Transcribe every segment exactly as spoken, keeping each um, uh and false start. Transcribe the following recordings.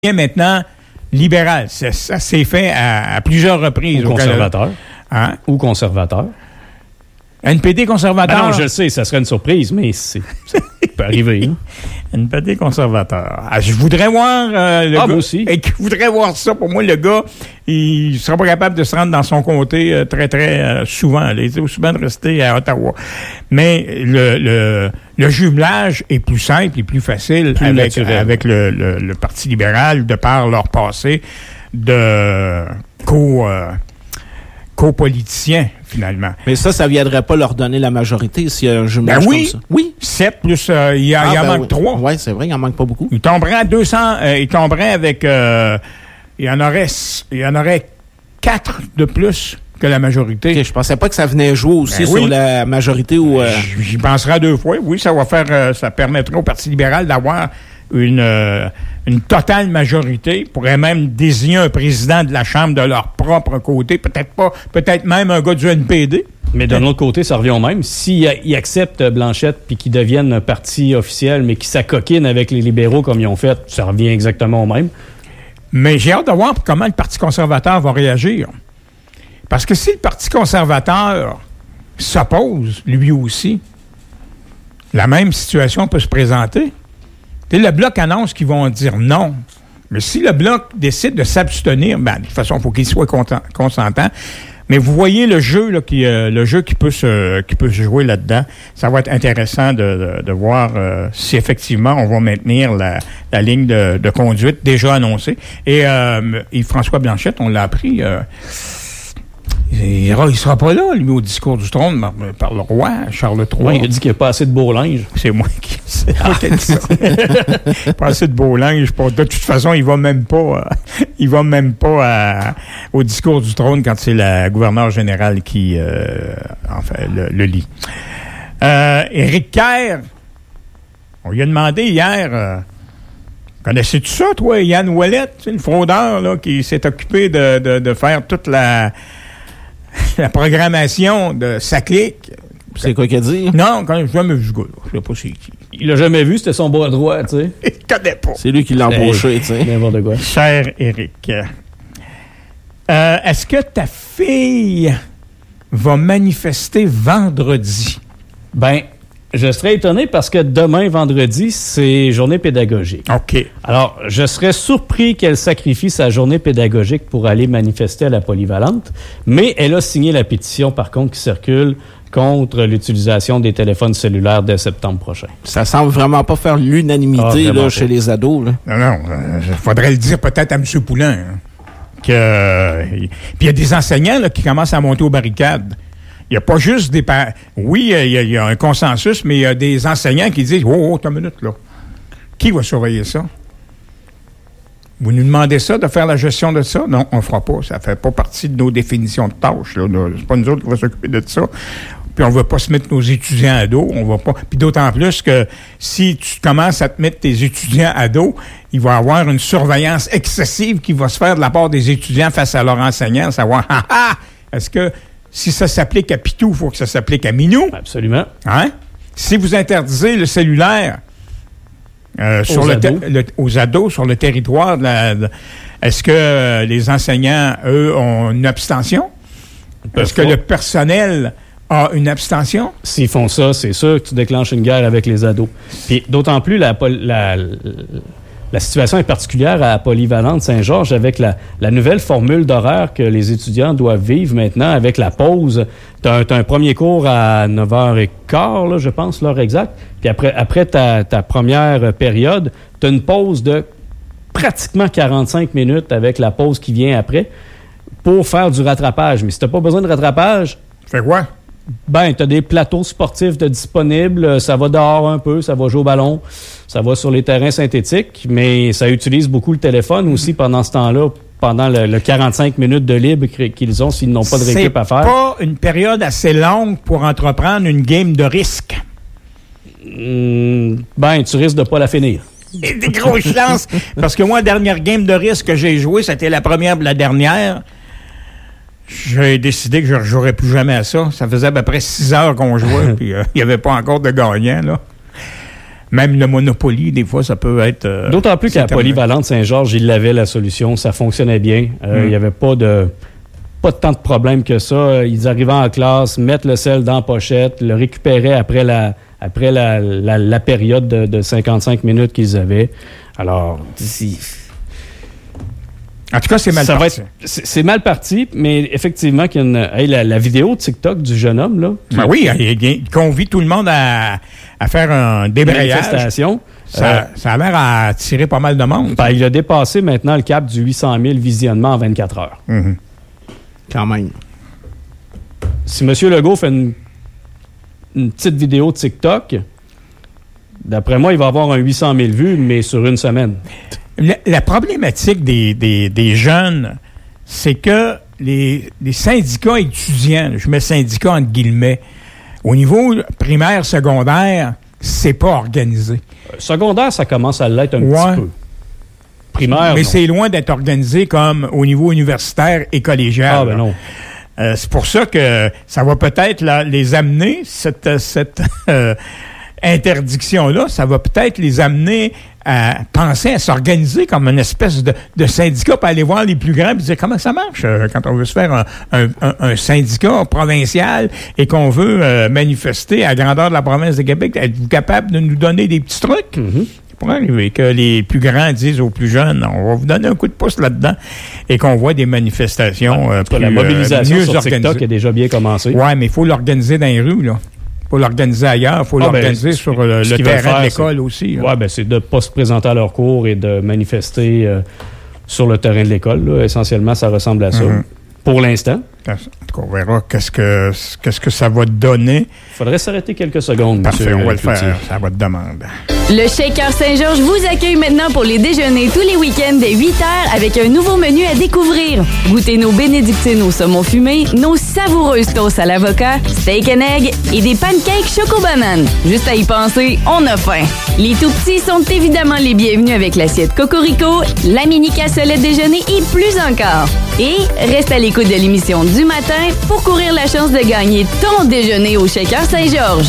maintenant libéral. Ça, ça s'est fait à, à plusieurs reprises. Ou conservateur. Hein? Ou conservateur. N P D conservateur? Ah non, je le sais, ça serait une surprise, mais c'est, ça peut arriver. Hein? N P D conservateur. Ah, je voudrais voir euh, le ah, gars. moi aussi. Et je voudrais voir ça. Pour moi, le gars, il ne sera pas capable de se rendre dans son comté euh, très, très euh, souvent. Il est souvent de rester à Ottawa. Mais le, le, le jumelage est plus simple et plus facile plus avec, avec le, le, le Parti libéral de par leur passé de co... Euh, co-politiciens, finalement. Mais ça, ça ne viendrait pas leur donner la majorité s'il y a un jumelage ben oui, comme ça. Oui, sept plus, euh, il, y a, ah, il en ben manque oui. trois. Oui, c'est vrai, il en manque pas beaucoup. Il tomberait à deux cents, euh, il tomberait avec, euh, il y en aurait, il y en aurait quatre de plus que la majorité. Okay, je pensais pas que ça venait jouer aussi ben oui. sur la majorité ou... Euh... J'y penserai deux fois. Oui, ça va faire, euh, ça permettrait au Parti libéral d'avoir une, euh, une totale majorité, pourrait même désigner un président de la Chambre de leur propre côté, peut-être pas, peut-être même un gars du N P D. Mais d'un autre côté, ça revient au même. S'ils acceptent Blanchette puis qu'ils deviennent un parti officiel, mais qu'ils s'acoquinent avec les libéraux comme ils ont fait, ça revient exactement au même. Mais j'ai hâte de voir comment le Parti conservateur va réagir. Parce que si le Parti conservateur s'oppose, lui aussi, la même situation peut se présenter. T'sais, le Bloc annonce qu'ils vont dire non. Mais si le Bloc décide de s'abstenir, ben, de toute façon, il faut qu'il soit content, consentant. Mais vous voyez le jeu, là, qui, euh, le jeu qui peut se, qui peut se jouer là-dedans. Ça va être intéressant de, de, de voir euh, si effectivement on va maintenir la, la ligne de, de conduite déjà annoncée. Et euh, Yves-François Blanchette, on l'a appris. Euh, Il ne sera pas là, lui, au discours du trône par, par le roi, Charles trois. Oui, il a dit qu'il n'y a pas assez de beau linge. C'est moi qui c'est moi qui ai dit ça. Pas assez de beau linge. Pas, de toute façon, il va même pas, euh, il va même pas à, au discours du trône quand c'est la gouverneure générale qui euh, enfin, le, le lit. Euh, Éric Kerr, on lui a demandé hier... Euh, connaissais-tu ça, toi, Yann Ouellet, le fraudeur là, qui s'est occupé de, de, de faire toute la... la programmation de sa clique. C'est quoi qu'il a dit? Non, quand même, je jamais vu ce gars-là. Je sais pas c'est qui. Il l'a jamais vu, c'était son bras droit, tu sais. Il connaît pas. C'est lui qui l'a embauché, tu sais. N'importe quoi. Cher Éric, euh, est-ce que ta fille va manifester vendredi? Ben, je serais étonné parce que demain, vendredi, c'est journée pédagogique. OK. Alors, je serais surpris qu'elle sacrifie sa journée pédagogique pour aller manifester à la polyvalente, mais elle a signé la pétition, par contre, qui circule contre l'utilisation des téléphones cellulaires dès septembre prochain. Ça semble vraiment pas faire l'unanimité ah, là, chez les ados. Là. Non, non. Il euh, faudrait le dire peut-être à M. Poulain. Hein, que, euh, puis il y a des enseignants là, qui commencent à monter aux barricades. Il n'y a pas juste des... Par... Oui, il y, y a un consensus, mais il y a des enseignants qui disent « Oh, oh, t'as une minute, là. Qui va surveiller ça? Vous nous demandez ça, de faire la gestion de ça? Non, on ne fera pas. Ça ne fait pas partie de nos définitions de tâches. Là. C'est pas nous autres qui va s'occuper de ça. Puis on ne veut pas se mettre nos étudiants à dos. On va pas. Puis d'autant plus que si tu commences à te mettre tes étudiants à dos, il va y avoir une surveillance excessive qui va se faire de la part des étudiants face à leurs enseignants, savoir « Ah ah! Est-ce que... » Si ça s'applique à Pitou, il faut que ça s'applique à Minou. Absolument. Hein? Si vous interdisez le cellulaire euh, sur aux, le ados. Te- le, aux ados sur le territoire, de la, de, est-ce que euh, les enseignants, eux, ont une abstention? Est-ce que le personnel a une abstention? S'ils font ça, c'est sûr que tu déclenches une guerre avec les ados. Puis d'autant plus, la, la, la, la situation est particulière à Polyvalente Saint-Georges avec la, la nouvelle formule d'horaire que les étudiants doivent vivre maintenant avec la pause. Tu as un, t'as un premier cours à neuf heures quinze, là, je pense, l'heure exacte. Puis après, après ta, ta première période, tu as une pause de pratiquement quarante-cinq minutes avec la pause qui vient après pour faire du rattrapage. Mais si tu n'as pas besoin de rattrapage... Fais quoi? Ben, tu as des plateaux sportifs de disponibles, ça va dehors un peu, ça va jouer au ballon, ça va sur les terrains synthétiques, mais ça utilise beaucoup le téléphone aussi pendant ce temps-là, pendant le, le quarante-cinq minutes de libre qu'ils ont s'ils n'ont pas de récup à faire. C'est pas une période assez longue pour entreprendre une game de risque. Mmh, ben, tu risques de pas la finir. Et des grosses chances, parce que moi, la dernière game de risque que j'ai jouée, c'était la première de la dernière. J'ai décidé que je ne rejouerais plus jamais à ça. Ça faisait à peu près six heures qu'on jouait, puis il euh, n'y avait pas encore de gagnant, là. Même le Monopoly, des fois, ça peut être... Euh, D'autant plus qu'à Polyvalente Saint-Georges, ils l'avaient la solution. Ça fonctionnait bien. Euh, il mm. n'y avait pas de... Pas tant de problèmes que ça. Ils arrivaient en classe, mettent le sel dans la pochette, le récupéraient après la, après la, la, la période de, de cinquante-cinq minutes qu'ils avaient. Alors, si... En tout cas, c'est mal ça parti. Va être, c'est, c'est mal parti, mais effectivement, qu'il y a une, hey, la, la vidéo TikTok du jeune homme, là. Ben oui, il, il convie tout le monde à, à faire un débrayage. Manifestation. Ça, euh, ça a l'air à attirer pas mal de monde. Ben, il a dépassé maintenant le cap du huit cent mille visionnements en vingt-quatre heures. Mm-hmm. Quand même. Si M. Legault fait une, une petite vidéo TikTok, d'après moi, il va avoir un huit cent mille vues, mais sur une semaine. La, la problématique des, des, des jeunes, c'est que les, les syndicats étudiants, je mets syndicats entre guillemets, au niveau primaire, secondaire, c'est pas organisé. Euh, secondaire, ça commence à l'être un ouais. petit peu. Primaire, mais non. c'est loin d'être organisé comme au niveau universitaire et collégial. Ah, ben non. Euh, c'est pour ça que ça va peut-être là, les amener, cette, cette euh, interdiction-là, ça va peut-être les amener à penser à s'organiser comme une espèce de, de syndicat pour aller voir les plus grands et dire comment ça marche euh, quand on veut se faire un, un, un, un syndicat provincial et qu'on veut euh, manifester à grandeur de la province de Québec. Êtes-vous capable de nous donner des petits trucs? Mm-hmm. Pour arriver que les plus grands disent aux plus jeunes, on va vous donner un coup de pouce là-dedans et qu'on voit des manifestations euh, plus, la mobilisation euh, mieux sur organisées. TikTok a déjà bien commencé. Oui, mais il faut l'organiser dans les rues, là. Il faut l'organiser ailleurs, il faut ah, l'organiser ben, sur le, le terrain faire, de l'école c'est, aussi. Oui, ben, c'est de ne pas se présenter à leur cours et de manifester euh, sur le terrain de l'école. Là. Essentiellement, ça ressemble à ça. Mm-hmm. Pour l'instant. En tout cas, on verra qu'est-ce que, qu'est-ce que ça va donner. Il faudrait s'arrêter quelques secondes. Parfait, on va le Cloutier. faire. C'est à votre demande. Le Shaker Saint-Georges vous accueille maintenant pour les déjeuners tous les week-ends dès huit heures avec un nouveau menu à découvrir. Goûtez nos bénédictines au saumon fumé, nos savoureuses toasts à l'avocat, steak and egg et des pancakes choco-bananes. Juste à y penser, on a faim. Les tout-petits sont évidemment les bienvenus avec l'assiette Cocorico, la mini cassolette déjeuner et plus encore. Et reste à l'écoute de l'émission du matin pour courir la chance de gagner ton déjeuner au Shaker Saint-Georges.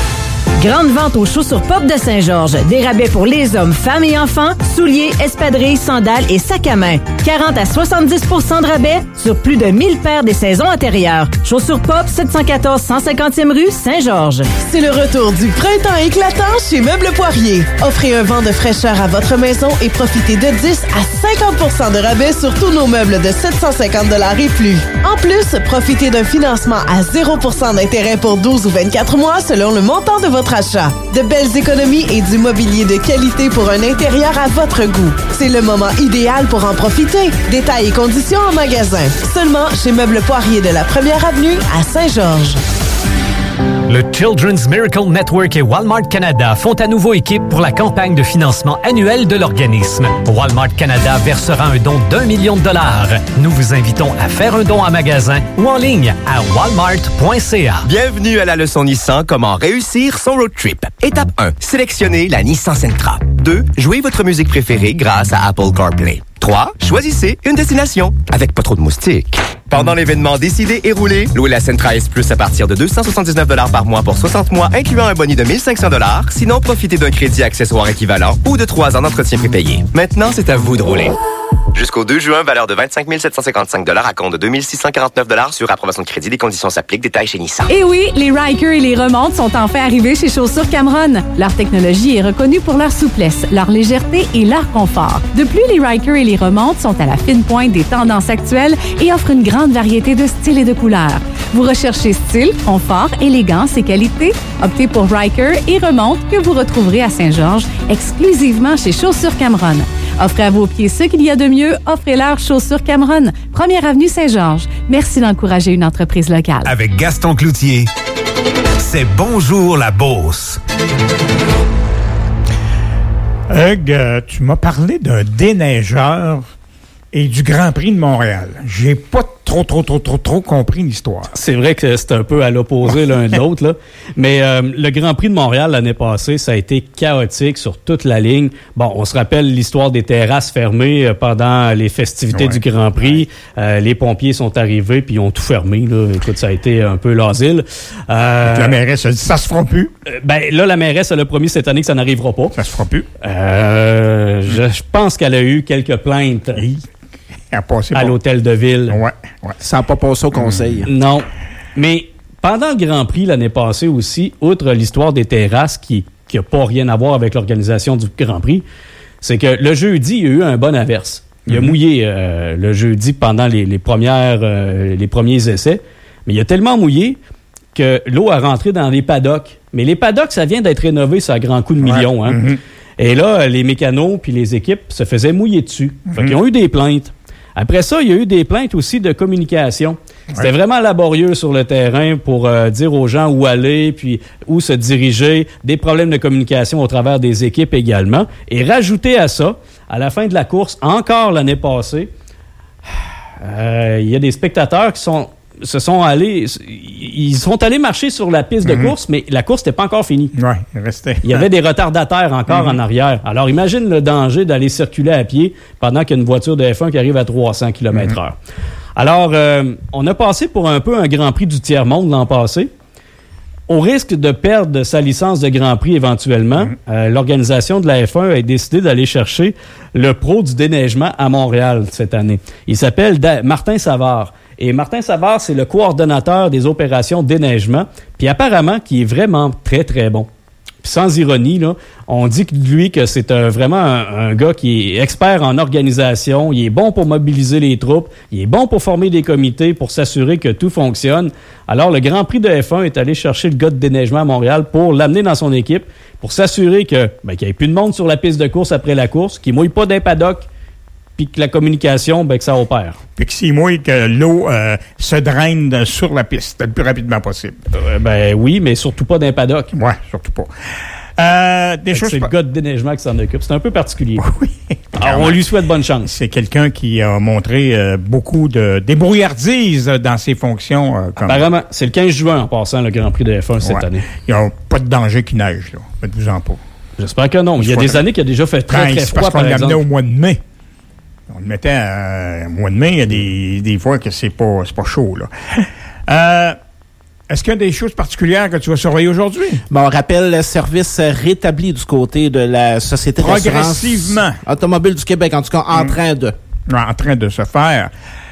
Grande vente aux chaussures pop de Saint-Georges. Des rabais pour les hommes, femmes et enfants, souliers, espadrilles, sandales et sacs à main. quarante à soixante-dix pour cent de rabais sur plus de mille paires des saisons antérieures. Chaussures pop, sept cent quatorze cent cinquantième rue, Saint-Georges. C'est le retour du printemps éclatant chez Meubles Poirier. Offrez un vent de fraîcheur à votre maison et profitez de dix à cinquante pour cent de rabais sur tous nos meubles de sept cent cinquante dollars et plus. En plus, profitez d'un financement à zéro pour cent d'intérêt pour douze ou vingt-quatre mois selon le montant de votre achat. De belles économies et du mobilier de qualité pour un intérieur à votre goût. C'est le moment idéal pour en profiter. Détails et conditions en magasin. Seulement chez Meubles Poirier de la première avenue à Saint-Georges. Le Children's Miracle Network et Walmart Canada font à nouveau équipe pour la campagne de financement annuel de l'organisme. Walmart Canada versera un don d'un million de dollars. Nous vous invitons à faire un don en magasin ou en ligne à walmart point c a. Bienvenue à la leçon Nissan Comment réussir son road trip. Étape un. Sélectionnez la Nissan Sentra. deux. Jouez votre musique préférée grâce à Apple CarPlay. trois. Choisissez une destination avec pas trop de moustiques. Pendant l'événement Décidez et roulez, louez la Sentra S Plus à partir de deux cent soixante-dix-neuf dollars par mois pour soixante mois, incluant un bonus de mille cinq cents dollars. Sinon, profitez d'un crédit accessoire équivalent ou de trois ans d'entretien prépayé. Maintenant, c'est à vous de rouler. Jusqu'au deux juin, valeur de vingt-cinq mille sept cent cinquante-cinq dollars à compte de deux mille six cent quarante-neuf dollars sur approbation de crédit. Les conditions s'appliquent. Détails chez Nissan. Et oui, les Rikers et les remontes sont enfin arrivés chez Chaussures Cameron. Leur technologie est reconnue pour leur souplesse, leur légèreté et leur confort. De plus, les Rikers et les remontes sont à la fine pointe des tendances actuelles et offrent une grande variété de styles et de couleurs. Vous recherchez style, confort, élégance et qualité? Optez pour Riker et remonte que vous retrouverez à Saint-Georges exclusivement chez Chaussures Cameron. Offrez à vos pieds ce qu'il y a de mieux. Offrez-leur Chaussures Cameron, première avenue Saint-Georges. Merci d'encourager une entreprise locale. Avec Gaston Cloutier, c'est Bonjour la Beauce. Hugues, euh, tu m'as parlé d'un déneigeur et du Grand Prix de Montréal. J'ai pas trop, trop, trop, trop, trop compris l'histoire. C'est vrai que c'est un peu à l'opposé l'un de l'autre, là. Mais euh, le Grand Prix de Montréal l'année passée, ça a été chaotique sur toute la ligne. Bon, on se rappelle l'histoire des terrasses fermées euh, pendant les festivités ouais. du Grand Prix. Euh, les pompiers sont arrivés puis ils ont tout fermé, là. Écoute, ça a été un peu l'asile. Euh, la mairesse a dit ça se fera plus. Euh, ben là, la mairesse elle a promis cette année que ça n'arrivera pas. Ça se fera plus. Euh, je, je pense qu'elle a eu quelques plaintes. Et... À, à l'hôtel de ville. Ouais, ouais. Ça n'a pas passé au conseil. Mmh. Non. Mais pendant le Grand Prix l'année passée aussi, outre l'histoire des terrasses qui n'a pas rien à voir avec l'organisation du Grand Prix, c'est que le jeudi, il y a eu un bon averse. Il a mmh. mouillé euh, le jeudi pendant les, les, premières, euh, les premiers essais, mais il a tellement mouillé que l'eau a rentré dans les paddocks. Mais les paddocks, ça vient d'être rénové, ça a grand coup de millions. Ouais. Hein? Mmh. Et là, les mécanos puis les équipes se faisaient mouiller dessus. Mmh. Fait qu'ils ont eu des plaintes. Après ça, il y a eu des plaintes aussi de communication. C'était ouais. vraiment laborieux sur le terrain pour euh, dire aux gens où aller, puis où se diriger, des problèmes de communication au travers des équipes également. Et rajouter à ça, à la fin de la course, encore l'année passée, euh, il y a des spectateurs qui sont se sont allés, ils sont allés marcher sur la piste de mm-hmm. course, mais la course n'était pas encore finie. Oui, il restait. Il y avait des retardataires encore mm-hmm. en arrière. Alors, imagine le danger d'aller circuler à pied pendant qu'il y a une voiture de F un qui arrive à trois cents kilomètres heure. Mm-hmm. Alors, euh, on a passé pour un peu un Grand Prix du tiers-monde l'an passé. Au risque de perdre sa licence de Grand Prix éventuellement, mm-hmm. euh, l'organisation de la F un a décidé d'aller chercher le pro du déneigement à Montréal cette année. Il s'appelle da- Martin Savard. Et Martin Savard, c'est le coordonnateur des opérations déneigement, puis apparemment, qui est vraiment très, très bon. Puis sans ironie, là, on dit de lui que c'est un, vraiment un, un gars qui est expert en organisation, il est bon pour mobiliser les troupes, il est bon pour former des comités, pour s'assurer que tout fonctionne. Alors, le Grand Prix de F un est allé chercher le gars de déneigement à Montréal pour l'amener dans son équipe, pour s'assurer que ben, qu'il n'y ait plus de monde sur la piste de course après la course, qu'il ne mouille pas d'un paddock, puis que la communication, ben, que ça opère. Puis que s'il mouille, que l'eau euh, se draine sur la piste le plus rapidement possible. Euh, ben oui, mais surtout pas d'un paddock. Ouais, surtout pas. Euh, des choses c'est pas... le gars de déneigement qui s'en occupe. C'est un peu particulier. Oui. Alors, on lui souhaite bonne chance. C'est quelqu'un qui a montré euh, beaucoup de débrouillardise dans ses fonctions. Euh, comme... Apparemment, c'est le quinze juin en passant le Grand Prix de F un cette ouais. année. Il n'y a pas de danger qu'il neige, là. Faites-vous-en pas. J'espère que non. Il y a des années qu'il a déjà fait très, très froid, parce qu'on par exemple. l'amenait au mois de mai. On le mettait euh, au mois de mai, il y a des, des fois que c'est pas, c'est pas chaud, là. euh, est-ce qu'il y a des choses particulières que tu vas surveiller aujourd'hui? Bon, on rappelle le service rétabli du côté de la Société Progressivement. Automobile du Québec, en tout cas, en mmh. train de. En train de se faire.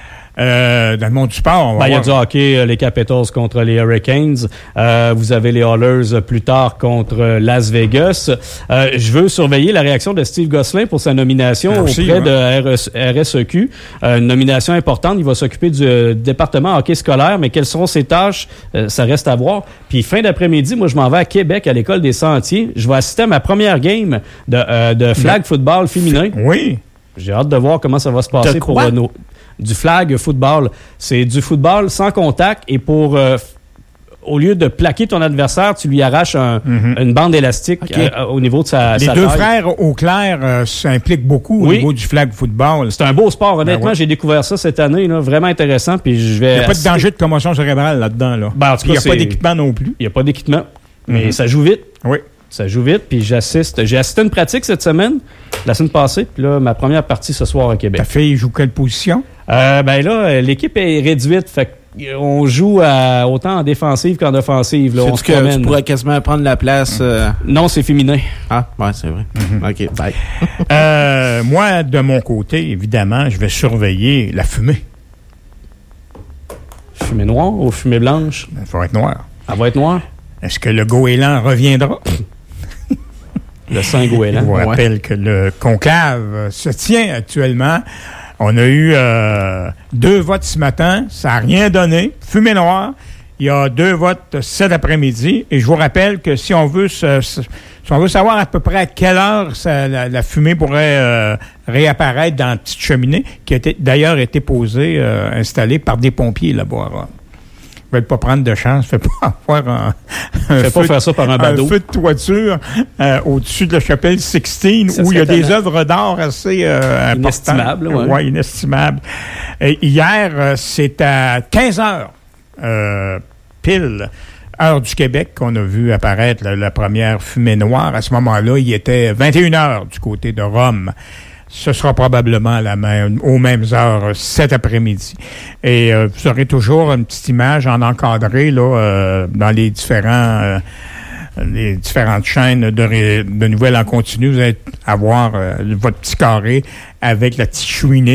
Euh, dans le monde du sport, on va ben, il y a du hockey, euh, les Capitals contre les Hurricanes. Euh, vous avez les Oilers euh, plus tard contre euh, Las Vegas. Euh, je veux surveiller la réaction de Steve Gosselin pour sa nomination Merci, auprès ouais. de R S E Q. Euh, une nomination importante. Il va s'occuper du euh, département hockey scolaire, mais quelles seront ses tâches? Euh, ça reste à voir. Puis fin d'après-midi, moi, je m'en vais à Québec, à l'École des Sentiers. Je vais assister à ma première game de, euh, de flag mais... football féminin. Oui. J'ai hâte de voir comment ça va se passer pour euh, nos... Du flag football. C'est du football sans contact et pour... Euh, au lieu de plaquer ton adversaire, tu lui arraches un, mm-hmm. une bande élastique okay. euh, au niveau de sa, Les sa deux taille. frères au clair euh, s'impliquent beaucoup oui. au niveau du flag football. C'est un beau sport. Honnêtement, ben ouais. j'ai découvert ça cette année. Là, vraiment intéressant. Puis je vais il n'y a pas de danger de commotion cérébrale là-dedans. Là. Ben, en tout cas, il n'y a pas d'équipement non plus. Il n'y a pas d'équipement. Mais mm-hmm. ça joue vite. Oui. Ça joue vite, puis j'assiste. J'ai assisté à une pratique cette semaine, la semaine passée, puis là, ma première partie ce soir à Québec. Ta fille joue quelle position? Euh, ben là, l'équipe est réduite, fait qu'on joue à, autant en défensive qu'en offensive. Là, on se que tu pourrais quasiment prendre la place? Euh... Non, c'est féminin. Ah, ouais, c'est vrai. Mm-hmm. OK, bye. euh, moi, de mon côté, évidemment, je vais surveiller la fumée. Fumée noire ou fumée blanche? Il faut être noir. Elle va être noire? Est-ce que le goéland reviendra? Le Saint-Goéland. Je vous rappelle ouais. que le conclave se tient actuellement. On a eu euh, deux votes ce matin. Ça n'a rien donné. Fumée noire. Il y a deux votes cet après-midi. Et je vous rappelle que si on veut se, se, si on veut savoir à peu près à quelle heure ça, la, la fumée pourrait euh, réapparaître dans la petite cheminée, qui a été, d'ailleurs été posée, euh, installée par des pompiers là-bas. Ne pas prendre de chance, fais pas avoir un, un, fais feu, pas faire ça par un, un feu de toiture euh, au-dessus de la chapelle Sixtine où il y a des œuvres d'art assez euh, inestimables. importantes. Ouais. Ouais, inestimables. Et hier, euh, c'est à quinze heures, euh, pile, heure du Québec, qu'on a vu apparaître la, la première fumée noire. À ce moment-là, il était vingt et une heures du côté de Rome. Ce sera probablement à la même, aux mêmes heures cet après-midi. Et euh, vous aurez toujours une petite image en encadré là, euh, dans les différents... Euh, les différentes chaînes de, ré, de nouvelles en continu. Vous allez avoir euh, votre petit carré avec la petite chouinée